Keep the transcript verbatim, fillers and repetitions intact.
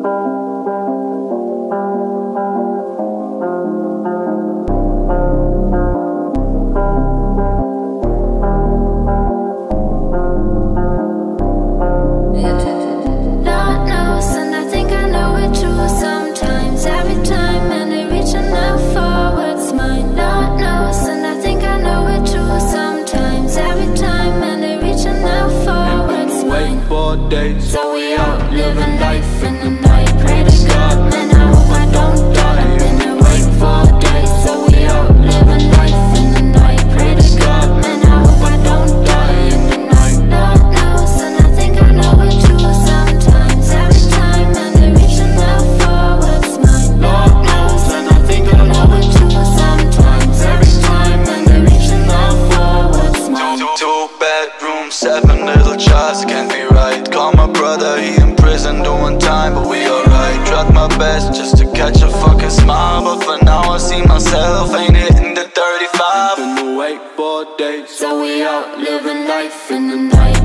So we out living life in the night. Pray to God, man, I hope I don't die. I've been awake for days. So we out living life in the night. Pray to God, man, I hope I don't die in the night. Lord knows, and I think I know it too sometimes. Every time, and they're reaching out for what's mine. Lord knows, and I think I know it too sometimes. Every time, and they're reaching out for what's mine. Two, two bedrooms, seven little jars, can't be right. Call my brother, he in prison doing time, but we alright. Tried my best just to catch a fucking smile, but for now I see myself ain't hitting the thirty-five. Been awake for days, so we out living life in the night.